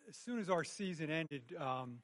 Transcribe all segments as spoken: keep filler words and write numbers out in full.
as soon as our season ended, um,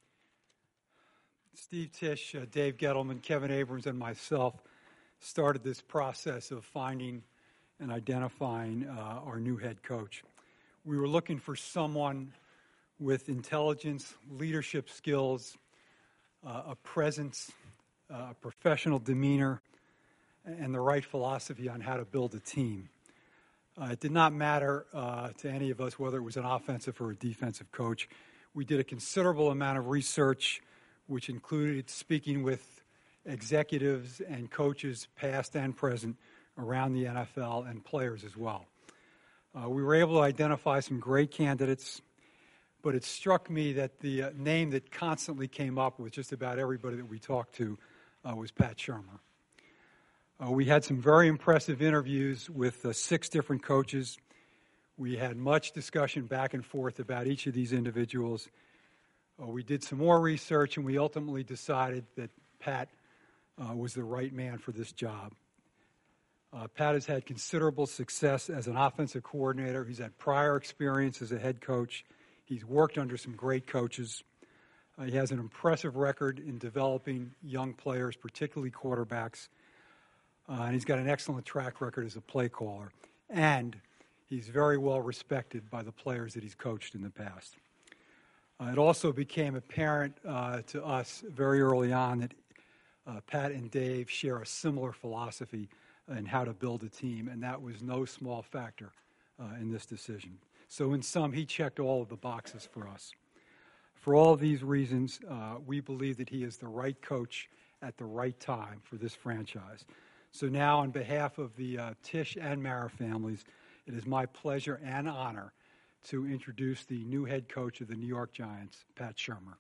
Steve Tisch, uh, Dave Gettleman, Kevin Abrams, and myself started this process of finding and identifying uh, our new head coach. We were looking for someone with intelligence, leadership skills, uh, a presence, uh, a professional demeanor, and the right philosophy on how to build a team. Uh, it did not matter uh, to any of us whether it was an offensive or a defensive coach. We did a considerable amount of research, which included speaking with executives and coaches, past and present, around the N F L and players as well. Uh, we were able to identify some great candidates, but it struck me that the uh, name that constantly came up with just about everybody that we talked to uh, was Pat Shurmur. Uh, we had some very impressive interviews with uh, six different coaches. We had much discussion back and forth about each of these individuals. Uh, we did some more research, and we ultimately decided that Pat uh, was the right man for this job. Uh, Pat has had considerable success as an offensive coordinator. He's had prior experience as a head coach. He's worked under some great coaches. Uh, he has an impressive record in developing young players, particularly quarterbacks. Uh, and he's got an excellent track record as a play caller. And he's very well respected by the players that he's coached in the past. Uh, it also became apparent uh, to us very early on that uh, Pat and Dave share a similar philosophy in how to build a team, and that was no small factor uh, in this decision. So in sum, he checked all of the boxes for us. For all of these reasons, uh, we believe that he is the right coach at the right time for this franchise. So now, on behalf of the uh, Tisch and Mara families, it is my pleasure and honor to introduce the new head coach of the New York Giants, Pat Shurmur.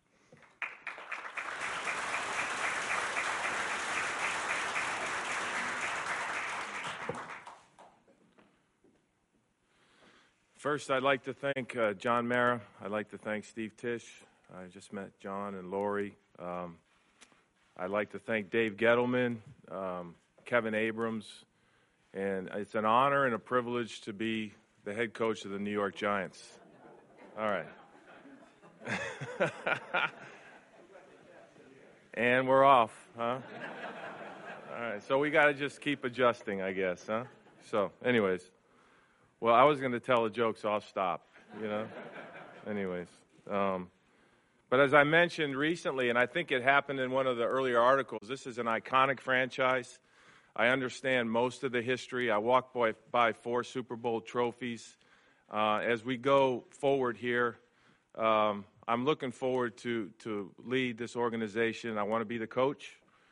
First, I'd like to thank uh, John Mara. I'd like to thank Steve Tisch. I just met John and Lori. Um, I'd like to thank Dave Gettleman, um, Kevin Abrams, and it's an honor and a privilege to be the head coach of the New York Giants. All right. And we're off, huh? All right, so we got to just keep adjusting, I guess, huh? So, anyways. Well, I was going to tell a joke, so I'll stop, you know? Anyways. Um, but as I mentioned recently, and I think it happened in one of the earlier articles, this is an iconic franchise. I understand most of the history. I walked by, by four Super Bowl trophies. Uh, as we go forward here, um, I'm looking forward to, to lead this organization. I want to be the coach,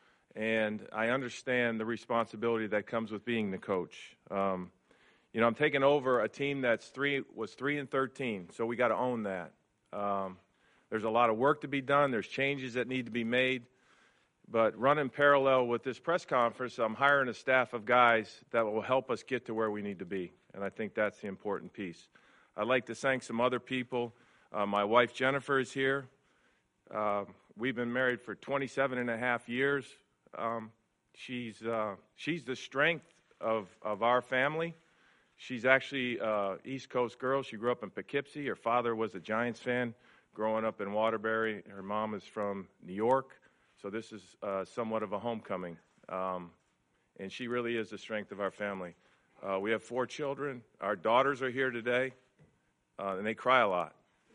and I understand the responsibility that comes with being the coach. Um, you know, I'm taking over a team that's three was three and thirteen, so we got to own that. Um, there's a lot of work to be done. There's changes that need to be made. But running parallel with this press conference, I'm hiring a staff of guys that will help us get to where we need to be. And I think that's the important piece. I'd like to thank some other people. Uh, my wife, Jennifer, is here. Uh, we've been married for twenty-seven and a half years. Um, she's uh, she's the strength of, of our family. She's actually an uh, East Coast girl. She grew up in Poughkeepsie. Her father was a Giants fan growing up in Waterbury. Her mom is from New York. So this is uh, somewhat of a homecoming, um, and she really is the strength of our family. Uh, we have four children. Our daughters are here today, uh, and they cry a lot.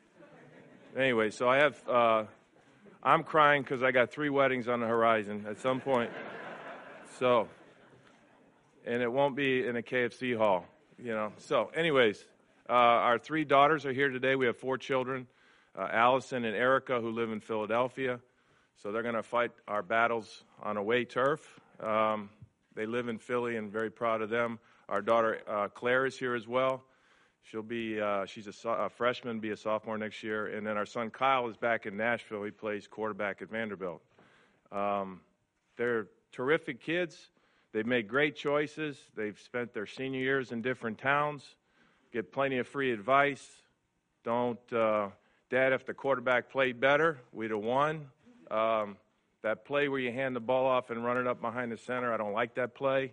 Anyway, so I have, uh, I'm crying because I got three weddings on the horizon at some point. So, and it won't be in a K F C hall, you know. So anyways, uh, our three daughters are here today. We have four children, uh, Allison and Erica, who live in Philadelphia. So they're going to fight our battles on away turf. Um, they live in Philly, and very proud of them. Our daughter uh, Claire is here as well. She'll be uh, she's a, so- a freshman, be a sophomore next year. And then our son Kyle is back in Nashville. He plays quarterback at Vanderbilt. Um, they're terrific kids. They've made great choices. They've spent their senior years in different towns. Get plenty of free advice. Don't, uh, Dad, if the quarterback played better, we'd have won. Um, that play where you hand the ball off and run it up behind the center, I don't like that play.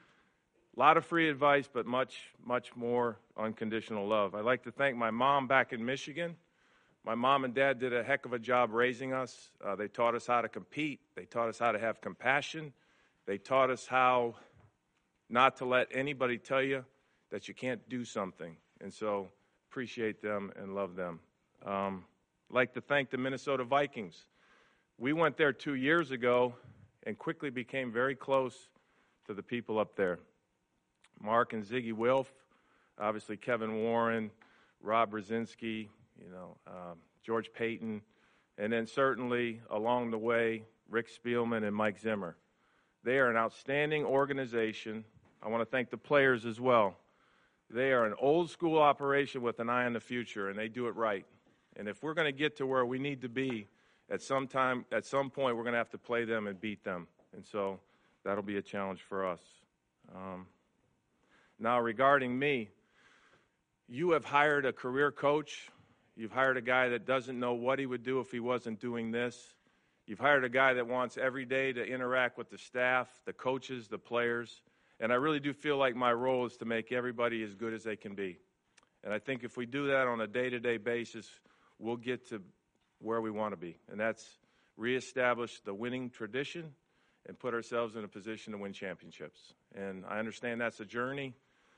A lot of free advice, but much, much more unconditional love. I'd like to thank my mom back in Michigan. My mom and dad did a heck of a job raising us. Uh, they taught us how to compete. They taught us how to have compassion. They taught us how not to let anybody tell you that you can't do something. And so appreciate them and love them. Um, I'd like to thank the Minnesota Vikings. We went there two years ago and quickly became very close to the people up there. Mark and Ziggy Wilf, obviously Kevin Warren, Rob Brzezinski, you know, um, George Payton, and then certainly along the way, Rick Spielman and Mike Zimmer. They are an outstanding organization. I want to thank the players as well. They are an old school operation with an eye on the future, and they do it right. And if we're going to get to where we need to be, at some time, at some point, we're going to have to play them and beat them. And so that'll be a challenge for us. Um, now, regarding me, you have hired a career coach. You've hired a guy that doesn't know what he would do if he wasn't doing this. You've hired a guy that wants every day to interact with the staff, the coaches, the players. And I really do feel like my role is to make everybody as good as they can be. And I think if we do that on a day-to-day basis, we'll get to where we want to be. And that's reestablish the winning tradition and put ourselves in a position to win championships. And I understand that's a journey.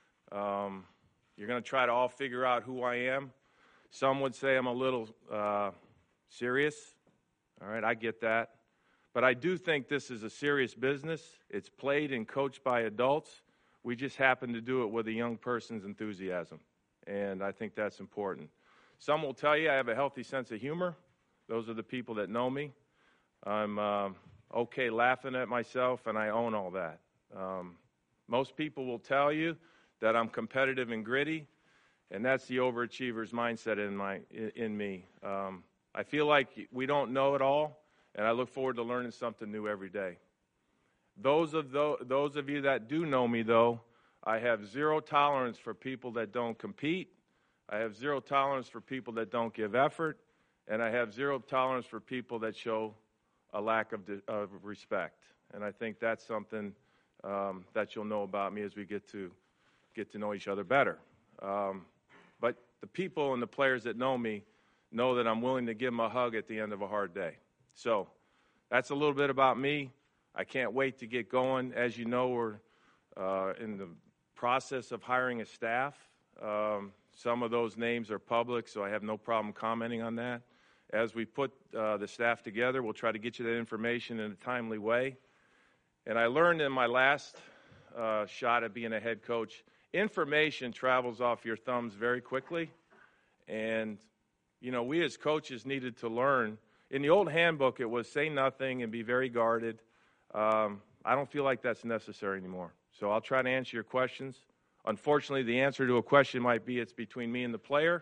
Um, you're going to try to all figure out who I am. Some would say I'm a little uh, serious. All right, I get that. But I do think this is a serious business. It's played and coached by adults. We just happen to do it with a young person's enthusiasm. And I think that's important. Some will tell you I have a healthy sense of humor. Those are the people that know me. I'm uh, okay laughing at myself, and I own all that. Um, most people will tell you that I'm competitive and gritty, and that's the overachiever's mindset in my in, in me. Um, I feel like we don't know it all, and I look forward to learning something new every day. Those of those, those of you that do know me, though, I have zero tolerance for people that don't compete. I have zero tolerance for people that don't give effort, and I have zero tolerance for people that show a lack of, of respect. And I think that's something um, that you'll know about me as we get to get to know each other better. Um, but the people and the players that know me know that I'm willing to give them a hug at the end of a hard day. So that's a little bit about me. I can't wait to get going. As you know, we're uh, in the process of hiring a staff. Um, some of those names are public, so I have no problem commenting on that. As we put uh, the staff together, we'll try to get you that information in a timely way. And I learned in my last uh, shot at being a head coach, information travels off your thumbs very quickly. And, you know, we as coaches needed to learn. In the old handbook, it was say nothing and be very guarded. Um, I don't feel like that's necessary anymore. So I'll try to answer your questions. Unfortunately, the answer to a question might be it's between me and the player.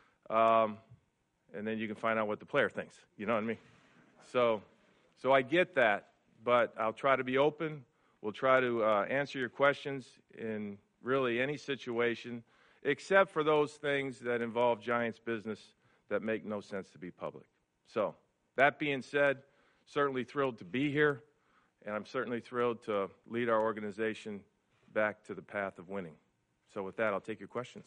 Um, and then you can find out what the player thinks. You know what I mean? So, so I get that, but I'll try to be open. We'll try to uh, answer your questions in really any situation, except for those things that involve Giants business that make no sense to be public. So, that being said, certainly thrilled to be here, and I'm certainly thrilled to lead our organization back to the path of winning. So with that, I'll take your questions.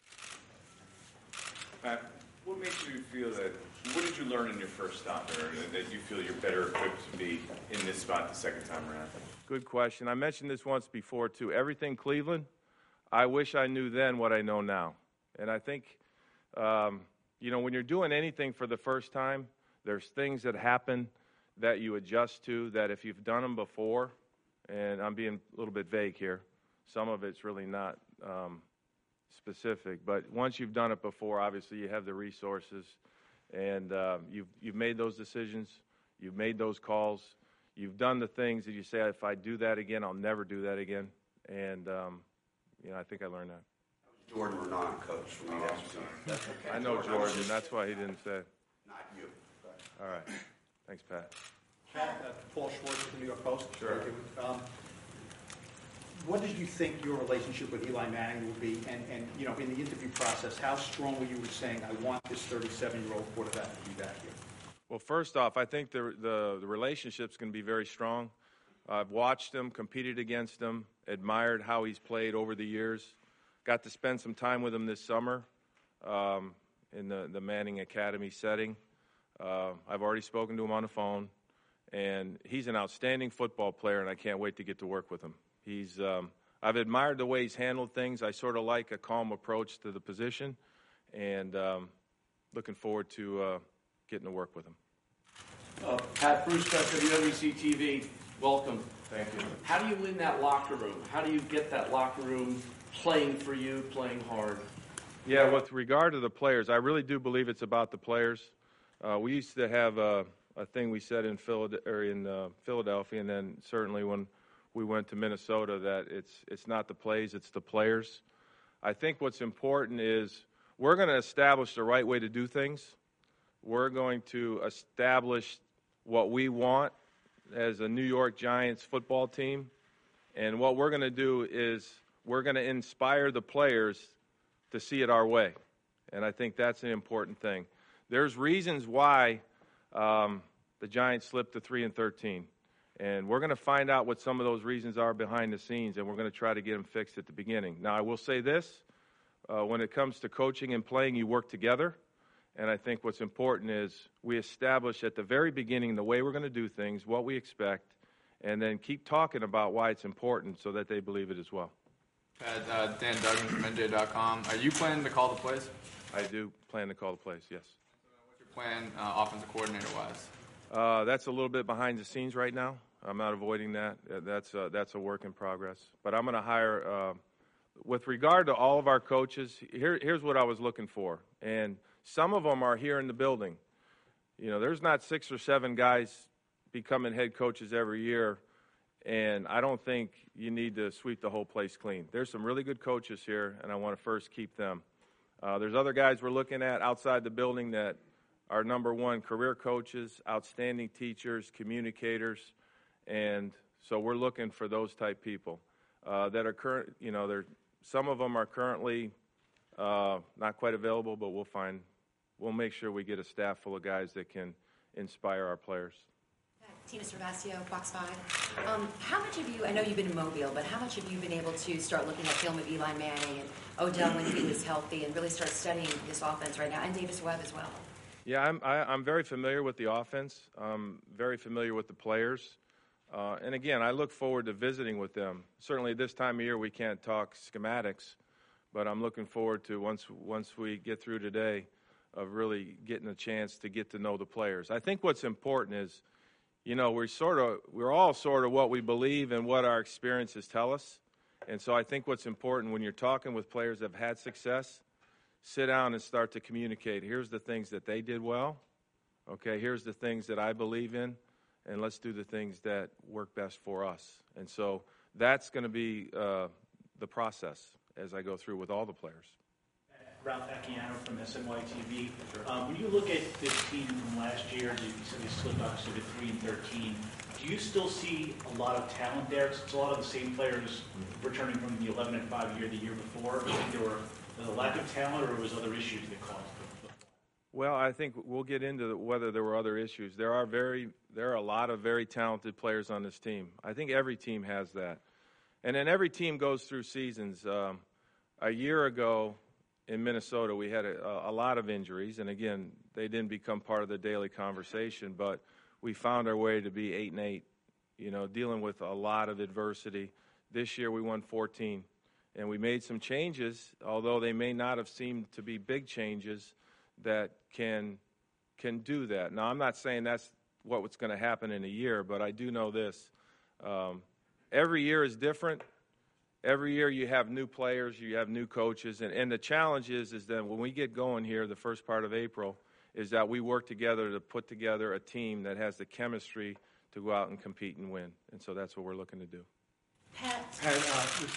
Pat, what makes you feel that, what did you learn in your first stop there that you feel you're better equipped to be in this spot the second time around? Good question. I mentioned this once before, too. Everything Cleveland, I wish I knew then what I know now. And I think, um, you know, when you're doing anything for the first time, there's things that happen that you adjust to that if you've done them before, and I'm being a little bit vague here, some of it's really not um, specific, but once you've done it before, obviously you have the resources, and uh, you've, you've made those decisions, you've made those calls, you've done the things that you say, if I do that again, I'll never do that again, and um, you know, I think I learned that. Jordan Renan, coach from the oh, I know Jordan, that's why he didn't say. Not you. All right. Thanks, Pat. Pat, uh, Paul Schwartz with the New York Post. Sure. Um, what did you think your relationship with Eli Manning will be? And, and, you know, in the interview process, how strong were you in saying, I want this thirty-seven-year-old quarterback to be back here? Well, first off, I think the, the, the relationship's going to be very strong. I've watched him, competed against him, admired how he's played over the years. Got to spend some time with him this summer. Um, in the, the Manning Academy setting. Uh, I've already spoken to him on the phone, and he's an outstanding football player, and I can't wait to get to work with him. He's, um, I've admired the way he's handled things. I sort of like a calm approach to the position, and um, looking forward to uh, getting to work with him. Uh, Pat Bruce, W W C T V, welcome. Thank you. How do you win that locker room? How do you get that locker room playing for you, playing hard? Yeah, with regard to the players, I really do believe it's about the players. Uh, we used to have a, a thing we said in, Philad- or in uh, Philadelphia, and then certainly when we went to Minnesota, that it's it's not the plays, it's the players. I think what's important is we're going to establish the right way to do things. We're going to establish what we want as a New York Giants football team, and what we're going to do is we're going to inspire the players to see it our way, and I think that's an important thing. There's reasons why um, the Giants slipped to three and thirteen, and we're going to find out what some of those reasons are behind the scenes, and we're going to try to get them fixed at the beginning. Now, I will say this, uh, when it comes to coaching and playing, you work together, and I think what's important is we establish at the very beginning the way we're going to do things, what we expect, and then keep talking about why it's important so that they believe it as well. Pat, uh, Dan Duggan from N J dot com. Are you planning to call the plays? I do plan to call the plays, yes. What's your plan, uh, offensive coordinator-wise? Uh, that's a little bit behind the scenes right now. I'm not avoiding that. Uh, That's uh, that's a work in progress. But I'm going to hire, uh, with regard to all of our coaches, here, here's what I was looking for. And some of them are here in the building. You know, there's not six or seven guys becoming head coaches every year, and I don't think you need to sweep the whole place clean. There's some really good coaches here, and I want to first keep them. Uh, there's other guys we're looking at outside the building that are number one career coaches, outstanding teachers, communicators, and so we're looking for those type people uh, that are current. You know, they're some of them are currently uh, not quite available, but we'll find. We'll make sure we get a staff full of guys that can inspire our players. Tina Cervasio, Fox five. Um, how much have you, I know you've been in Mobile, but how much have you been able to start looking at film of Eli Manning and Odell when he was healthy and really start studying this offense right now, and Davis Webb as well? Yeah, I'm, I, I'm very familiar with the offense. I'm very familiar with the players. Uh, and again, I look forward to visiting with them. Certainly this time of year we can't talk schematics, but I'm looking forward to, once once we get through today, of really getting a chance to get to know the players. I think what's important is, you know, we're sort of, we're all sort of what we believe and what our experiences tell us. And so I think what's important when you're talking with players that have had success, sit down and start to communicate. Here's the things that they did well. Okay, here's the things that I believe in, and let's do the things that work best for us. And so that's going to be uh, the process as I go through with all the players. Ralph Acciano from S N Y T V. Um, when you look at this team from last year, you said they slipped obviously to three and thirteen. Do you still see a lot of talent there? It's a lot of the same players returning from the eleven and five year the year before. Do you think there were was a lack of talent, or was other issues that caused it? Well, I think we'll get into whether there were other issues. There are very there are a lot of very talented players on this team. I think every team has that, and then every team goes through seasons. Um, a year ago, in Minnesota, we had a, a lot of injuries, and again, they didn't become part of the daily conversation, but we found our way to be eight and eight, you know, dealing with a lot of adversity. This year we won fourteen, and we made some changes, although they may not have seemed to be big changes that can can do that. Now, I'm not saying that's what's going to happen in a year, but I do know this. Um, every year is different. Every year you have new players, you have new coaches, and, and the challenge is, is that when we get going here the first part of April, is that we work together to put together a team that has the chemistry to go out and compete and win. And so that's what we're looking to do. Pat, Pat, uh, this-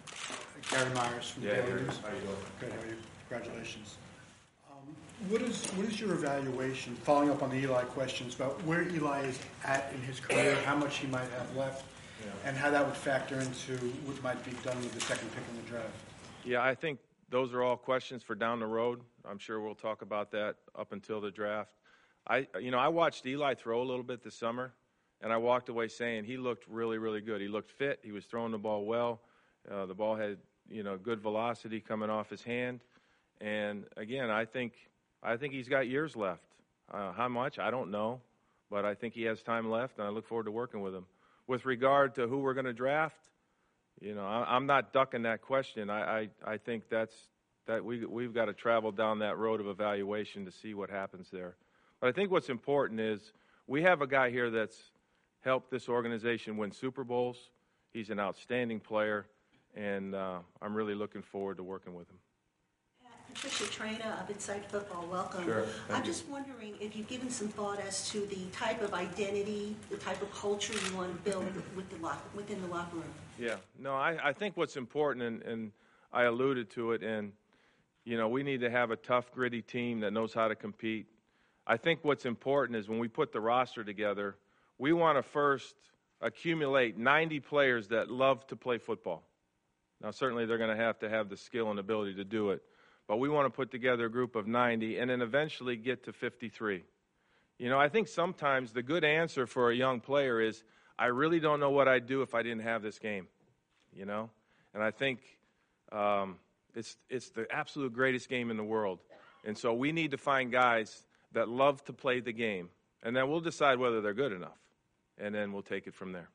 Gary Myers from Yeah, Daily Gary. News. How you doing? Good, how are you? Congratulations. Um, What is, what is your evaluation, following up on the Eli questions, about where Eli is at in his career, how much he might have left, and how that would factor into what might be done with the second pick in the draft? Yeah, I think those are all questions for down the road. I'm sure we'll talk about that up until the draft. I, you know, I watched Eli throw a little bit this summer, and I walked away saying he looked really, really good. He looked fit. He was throwing the ball well. Uh, the ball had, you know, good velocity coming off his hand. And, again, I think I think he's got years left. Uh, how much? I don't know. But I think he has time left, and I look forward to working with him. With regard to who we're going to draft, you know, I, I'm not ducking that question. I, I, I think that's that we we've got to travel down that road of evaluation to see what happens there. But I think what's important is we have a guy here that's helped this organization win Super Bowls. He's an outstanding player, and uh, I'm really looking forward to working with him. Patricia Traina of Inside Football, welcome. Sure, thank I'm you. just wondering if you've given some thought as to the type of identity, the type of culture you want to build with the lock, within the locker room. Yeah, no, I, I think what's important, and, and I alluded to it, and, you know, we need to have a tough, gritty team that knows how to compete. I think what's important is when we put the roster together, we want to first accumulate ninety players that love to play football. Now, certainly they're going to have to have the skill and ability to do it. But we want to put together a group of ninety and then eventually get to fifty-three. You know, I think sometimes the good answer for a young player is, I really don't know what I'd do if I didn't have this game, you know? And I think um, it's, it's the absolute greatest game in the world. And so we need to find guys that love to play the game. And then we'll decide whether they're good enough. And then we'll take it from there.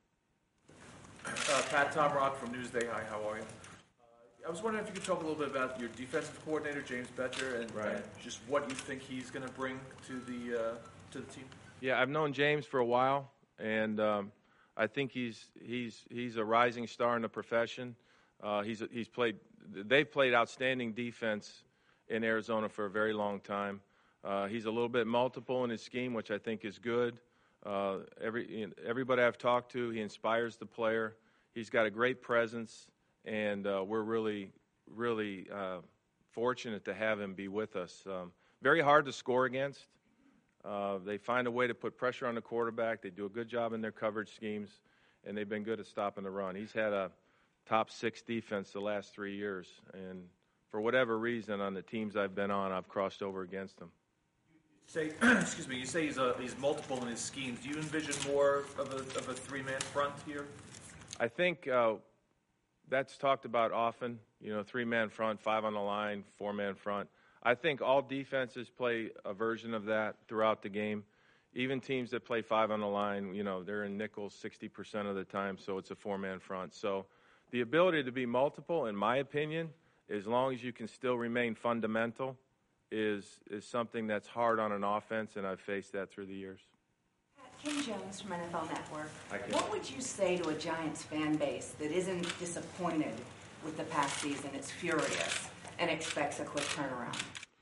Uh, Pat Tom Rock from Newsday. Hi, how are you? I was wondering if you could talk a little bit about your defensive coordinator, James Bettcher, and, Right. and just what you think he's going to bring to the uh, to the team. Yeah, I've known James for a while, and um, I think he's he's he's a rising star in the profession. Uh, he's he's played they've played outstanding defense in Arizona for a very long time. Uh, he's a little bit multiple in his scheme, which I think is good. Uh, every everybody I've talked to, he inspires the player. He's got a great presence. And uh, we're really, really uh, fortunate to have him be with us. Um, very hard to score against. Uh, they find a way to put pressure on the quarterback. They do a good job in their coverage schemes, and they've been good at stopping the run. He's had a top six defense the last three years, and for whatever reason, on the teams I've been on, I've crossed over against him. Say, excuse me. You say he's a, he's multiple in his schemes. Do you envision more of a of a three man front here? I think. Uh, That's talked about often, you know, three-man front, five on the line, four-man front. I think all defenses play a version of that throughout the game. Even teams that play five on the line, you know, they're in nickels sixty percent of the time, so it's a four-man front. So the ability to be multiple, in my opinion, as long as you can still remain fundamental, is is something that's hard on an offense, and I've faced that through the years. Kim Jones from N F L Network. Hi, Kim. What would you say to a Giants fan base that isn't disappointed with the past season, it's furious, and expects a quick turnaround?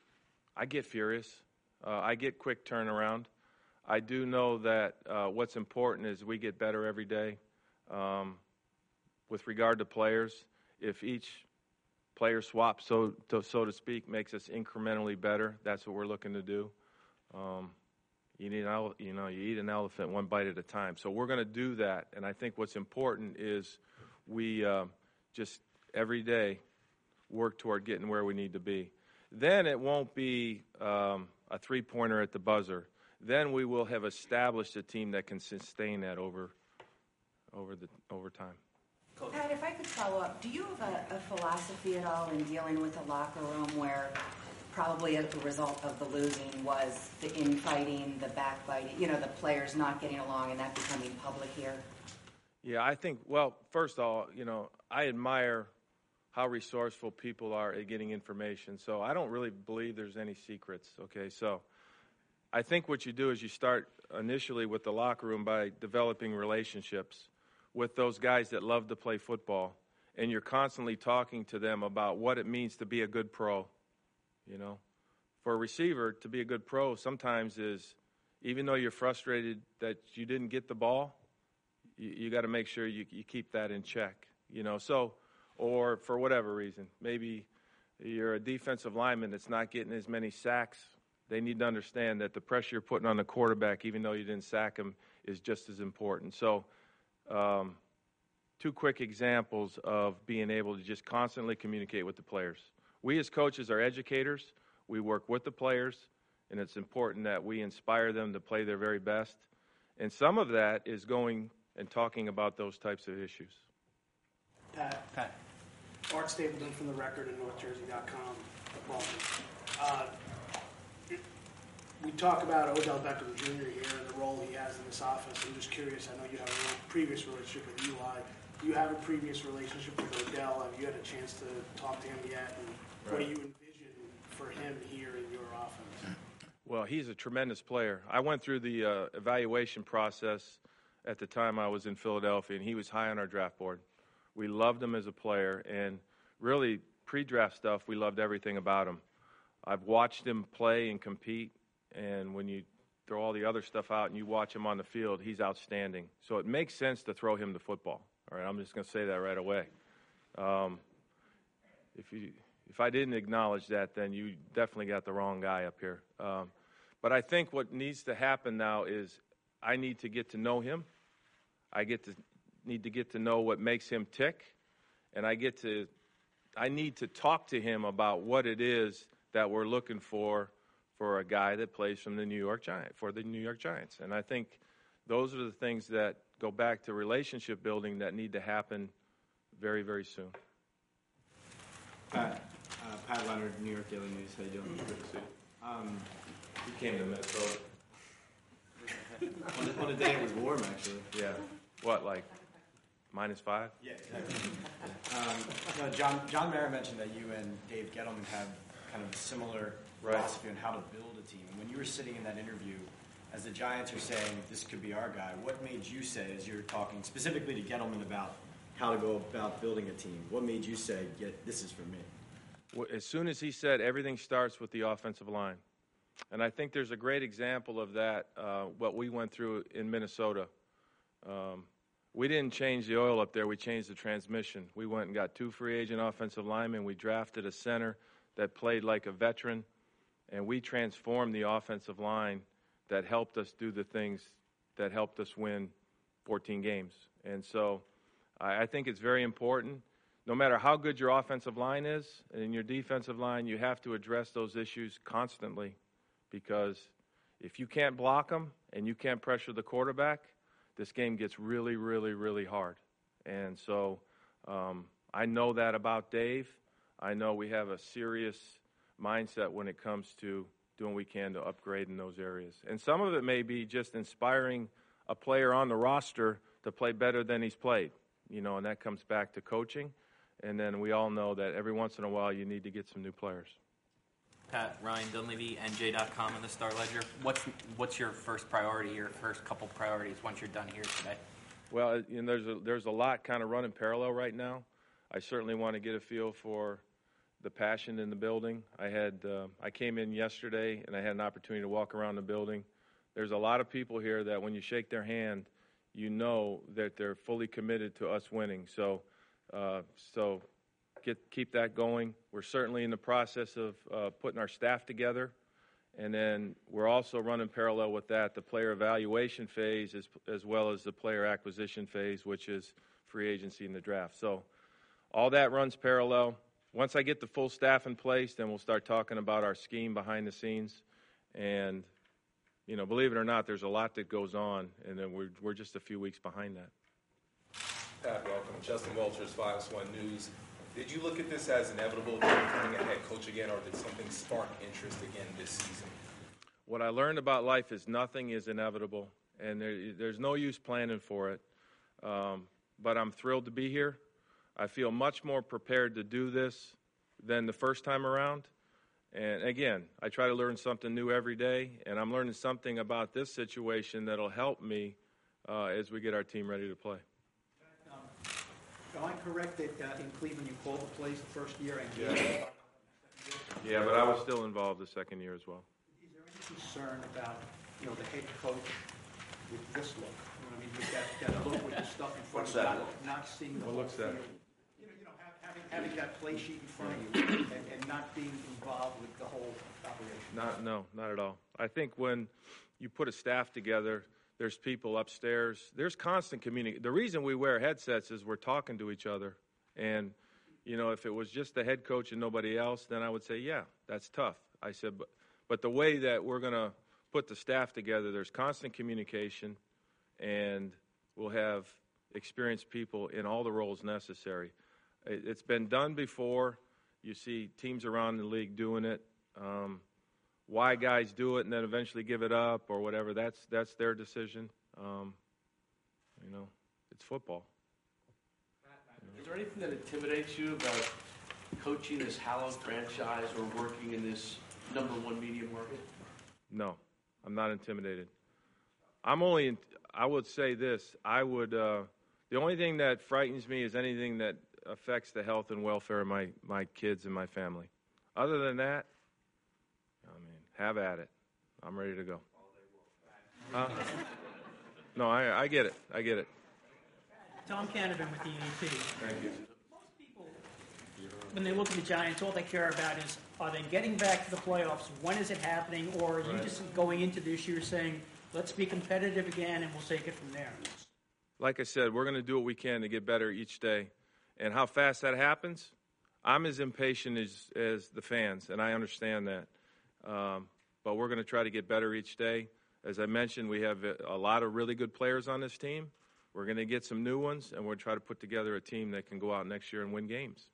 I get furious. Uh, I get quick turnaround. I do know that uh, what's important is we get better every day. Um, with regard to players, if each player swap, so to, so to speak, makes us incrementally better, that's what we're looking to do. Um, You need, an, you know, you eat an elephant one bite at a time. So we're going to do that, and I think what's important is we uh, just every day work toward getting where we need to be. Then it won't be um, a three-pointer at the buzzer. Then we will have established a team that can sustain that over, over the over time. Pat, if I could follow up, do you have a, a philosophy at all in dealing with a locker room where probably as a result of the losing was the infighting, the backbiting, you know, the players not getting along and that becoming public here? Yeah, I think, well, first of all, you know, I admire how resourceful people are at getting information. So I don't really believe there's any secrets, okay? So I think what you do is you start initially with the locker room by developing relationships with those guys that love to play football, and you're constantly talking to them about what it means to be a good pro. You know, for a receiver to be a good pro sometimes is, even though you're frustrated that you didn't get the ball, you, you got to make sure you, you keep that in check, you know. So, or for whatever reason, maybe you're a defensive lineman that's not getting as many sacks. They need to understand that the pressure you're putting on the quarterback, even though you didn't sack him, is just as important. So, um, two quick examples of being able to just constantly communicate with the players. We as coaches are educators. We work with the players, and it's important that we inspire them to play their very best. And some of that is going and talking about those types of issues. Pat. Pat. Art Stapleton from The Record and North Jersey dot com. Uh, we talk about Odell Beckham Junior here and the role he has in this offense. I'm just curious. I know you have a previous relationship with Eli. Do you have a previous relationship with Odell? Have you had a chance to talk to him yet? And what do you envision for him here in your offense? Well, he's a tremendous player. I went through the uh, evaluation process at the time I was in Philadelphia, and he was high on our draft board. We loved him as a player, and really pre-draft stuff, we loved everything about him. I've watched him play and compete, and when you throw all the other stuff out and you watch him on the field, he's outstanding. So it makes sense to throw him the football. All right, I'm just going to say that right away. Um, if you if I didn't acknowledge that, then you definitely got the wrong guy up here. Um, but I think what needs to happen now is I need to get to know him. I get to need to get to know what makes him tick, and I get to I need to talk to him about what it is that we're looking for for a guy that plays from the New York Giants for the New York Giants. And I think those are the things that go back to relationship building that need to happen very, very soon. Pat, uh, Pat Leonard, New York Daily News. How you doing? Good to see you. Um, he came to Minnesota. on, a, on a day it was warm, actually. Yeah. What, like minus five? Yeah, exactly. um, no, John John Mara mentioned that you and Dave Gettleman have kind of a similar right. philosophy on how to build a team. And when you were sitting in that interview, as the Giants are saying, this could be our guy, what made you say, as you're talking specifically to Gettleman about how to go about building a team, what made you say, yeah, this is for me? Well, as soon as he said everything starts with the offensive line. And I think there's a great example of that, uh, what we went through in Minnesota. Um, we didn't change the oil up there. We changed the transmission. We went and got two free agent offensive linemen. We drafted a center that played like a veteran, and we transformed the offensive line that helped us do the things that helped us win fourteen games. And so I, I think it's very important. No matter how good your offensive line is and your defensive line, you have to address those issues constantly, because if you can't block them and you can't pressure the quarterback, this game gets really, really, really hard. And so um, I know that about Dave. I know we have a serious mindset when it comes to doing what we can to upgrade in those areas. And some of it may be just inspiring a player on the roster to play better than he's played, you know, and that comes back to coaching. And then we all know that every once in a while you need to get some new players. Pat, Ryan Dunleavy, N J dot com and the Star Ledger. What's what's your first priority, your first couple priorities once you're done here today? Well, you know, there's a, there's a lot kind of running parallel right now. I certainly want to get a feel for the passion in the building. I had uh, I came in yesterday and I had an opportunity to walk around the building. There's a lot of people here that when you shake their hand, you know that they're fully committed to us winning. So, uh, so get keep that going. We're certainly in the process of uh, putting our staff together, and then we're also running parallel with that the player evaluation phase as as well as the player acquisition phase, which is free agency and the draft. So, all that runs parallel. Once I get the full staff in place, then we'll start talking about our scheme behind the scenes. And, you know, believe it or not, there's a lot that goes on, and then we're, we're just a few weeks behind that. Pat, welcome. Justin Walters, Fox one News. Did you look at this as inevitable, becoming a head coach again, or did something spark interest again this season? What I learned about life is nothing is inevitable, and there, there's no use planning for it. Um, but I'm thrilled to be here. I feel much more prepared to do this than the first time around. And again, I try to learn something new every day, and I'm learning something about this situation that'll help me uh, as we get our team ready to play. Um, am I correct that uh, in Cleveland you called the plays the first year and Yeah. Yeah, but I was still involved the second year as well. Is there any concern about, you know, the head coach with this look? You know, I mean, with that, that look with the stuff in front What's of you, that not, look? not seeing the What whole looks that? field. You know, you know, have, having having that play sheet in front of you and, and not being involved with the whole operation. Not, no, not at all. I think when you put a staff together, there's people upstairs. There's constant communication. The reason we wear headsets is we're talking to each other. And, you know, if it was just the head coach and nobody else, then I would say, yeah, that's tough. I said, but, but the way that we're going to put the staff together, there's constant communication, and we'll have experienced people in all the roles necessary. It, it's been done before. You see teams around the league doing it. Um, why guys do it and then eventually give it up or whatever, that's that's their decision. Um, you know, it's football. Is there anything that intimidates you about coaching this hallowed franchise or working in this number one media market? No, I'm not intimidated. I'm only, in, I would say this, I would, uh, the only thing that frightens me is anything that affects the health and welfare of my, my kids and my family. Other than that, I mean, have at it. I'm ready to go. Huh? No, I, I get it. I get it. Tom Canavan with the A P. Thank you. Most people, when they look at the Giants, all they care about is, are they getting back to the playoffs? When is it happening? Or are you Right. just going into this year saying, let's be competitive again and we'll take it from there? Like I said, we're going to do what we can to get better each day. And how fast that happens, I'm as impatient as, as the fans, and I understand that. Um, but we're going to try to get better each day. As I mentioned, we have a, a lot of really good players on this team. We're going to get some new ones, and we'll try to put together a team that can go out next year and win games.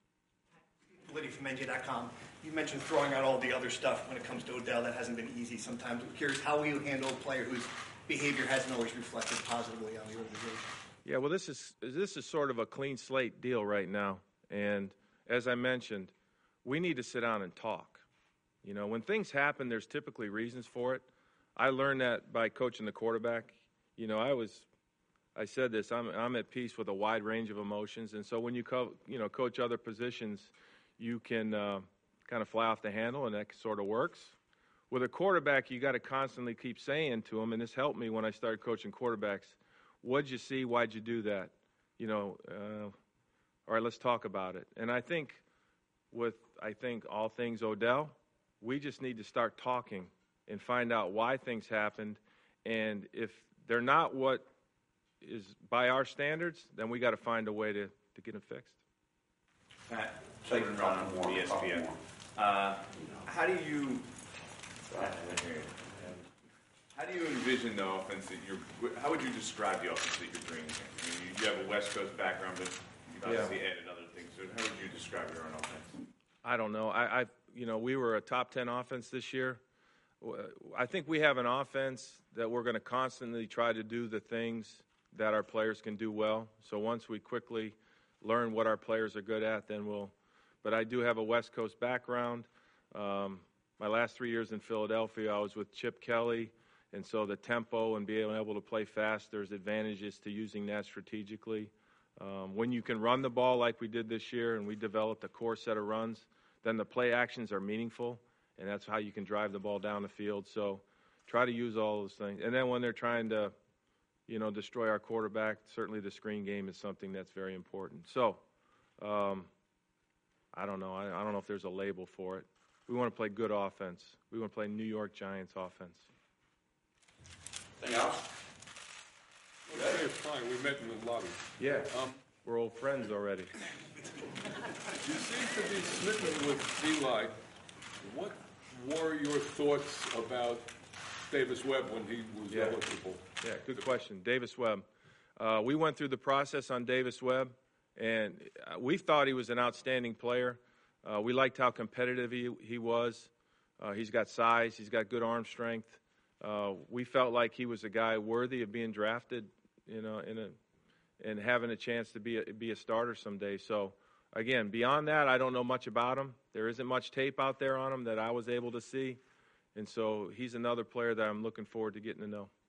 Liddy from N J dot com. You mentioned throwing out all the other stuff when it comes to Odell. That hasn't been easy sometimes. I'm curious, how will you handle a player whose behavior hasn't always reflected positively on the organization? Yeah, well, this is this is sort of a clean slate deal right now. And as I mentioned, we need to sit down and talk. You know, when things happen, there's typically reasons for it. I learned that by coaching the quarterback. You know, I was, I said this, I'm I'm at peace with a wide range of emotions. And so when you, co- you know, coach other positions, you can uh, kind of fly off the handle, and that sort of works. With a quarterback, you got to constantly keep saying to him, and this helped me when I started coaching quarterbacks, what'd you see, why'd you do that? You know, uh, all right, let's talk about it. And I think with, I think, all things Odell, we just need to start talking and find out why things happened. And if they're not what is by our standards, then we got to find a way to, to get them fixed. Pat, Sheldon Ron from E S P N. Uh, how do you how do you envision the offense that you're? How would you describe the offense that you're bringing in? I mean, you, you have a West Coast background, but you've obviously Yeah. added other things. So how would you describe your own offense? I don't know. I, I, you know, we were a top ten offense this year. I think we have an offense that we're going to constantly try to do the things that our players can do well. So once we quickly learn what our players are good at, then we'll. But I do have a West Coast background. Um, my last three years in Philadelphia, I was with Chip Kelly, and so the tempo and being able to play fast, there's advantages to using that strategically. Um, when you can run the ball like we did this year, and we developed a core set of runs, then the play actions are meaningful, and that's how you can drive the ball down the field. So try to use all those things. And then when they're trying to, you know, destroy our quarterback, certainly the screen game is something that's very important. So um, I don't know. I, I don't know if there's a label for it. We want to play good offense. We want to play New York Giants offense. Anything else? Okay, fine. We met in the lobby. Yeah. Um, We're old friends already. You seem to be smitten with Eli. What were your thoughts about Davis Webb when he was Yeah. eligible? Yeah, good question. Davis Webb. Uh, we went through the process on Davis Webb, and uh, we thought he was an outstanding player. Uh, we liked how competitive he, he was. Uh, he's got size. He's got good arm strength. Uh, we felt like he was a guy worthy of being drafted, you know, in a and having a chance to be a, be a starter someday. So, again, beyond that, I don't know much about him. There isn't much tape out there on him that I was able to see. And so he's another player that I'm looking forward to getting to know.